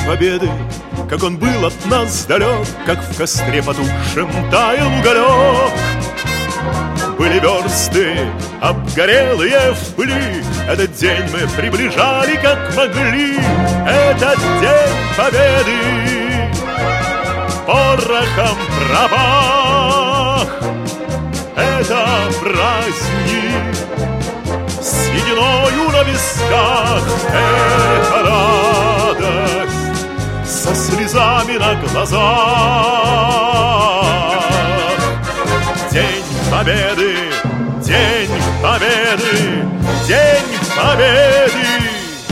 победы, как он был от нас далек, как в костре потухшем таял уголек. Были версты обгорелые в пыли, этот день мы приближали как могли. Этот день победы порохом пропах. Это праздник с сединою на висках. Это радость со слезами на глазах. День победы, день победы, день победы.